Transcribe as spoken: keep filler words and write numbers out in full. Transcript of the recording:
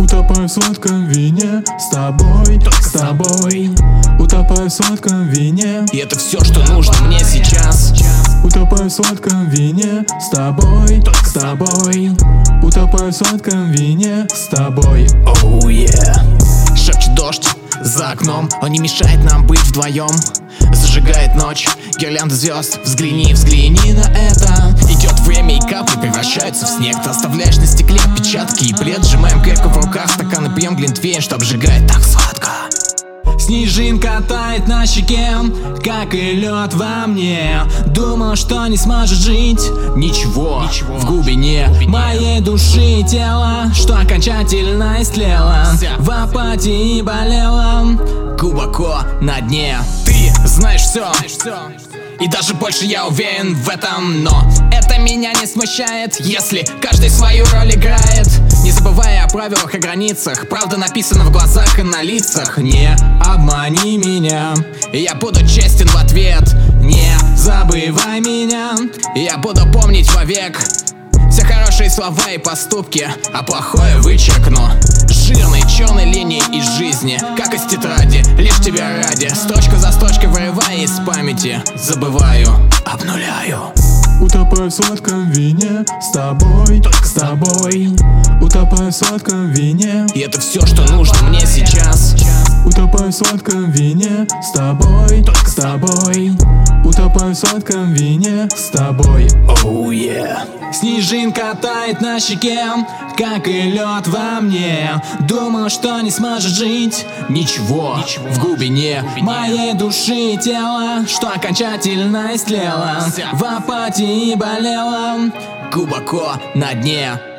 Утопаю в сладком вине с тобой, только с тобой. Утопаю в сладком вине, и это все, что нужно мне сейчас. утопаю в сладком вине с тобой, только с тобой. Утопаю в сладком вине с тобой. Oh yeah. Шепчет дождь за окном, он не мешает нам быть вдвоем. Зажигает ночь, гирлянда звезд. Взгляни, взгляни на это. Идет время, и капли превращаются в снег. Ты оставляешь на стекле отпечатки и плед. Сжимаем крепко в руках стакан и пьем глинтвейн, что обжигает так сладко. Снежинка тает на щеке, как и лед во мне. Думал, что не сможет жить. Ничего, Ничего. В глубине, в глубине моей души и тела, что окончательно истлело, в апатии болело, глубоко на дне. Ты знаешь все, и даже больше я уверен в этом. Но это меня не смущает, если каждый свою роль играет, не забывая о правилах и границах. Правда написана в глазах и на лицах. Не обмани меня, я буду честен в ответ. Не забывай меня, я буду помнить вовек все хорошие слова и поступки, а плохое вычеркну жирной черной линией из жизни, как из тетради, лишь тебя ради. Строчка за строчкой вырывая из памяти, забываю, обнуляю. Утопаю в сладком вине с тобой, только с тобой. Утопаю в сладком вине, и это все, что нужно мне сейчас. утопаю в сладком вине с тобой, только с тобой. Утопаю в сладком вине с тобой. Oh yeah. Снежинка тает на щеке, как и лед во мне. Думал, что не сможет жить. Ничего, Ничего. В, глубине в глубине моей души и тела, что окончательно истлело, в апатии болело, глубоко на дне.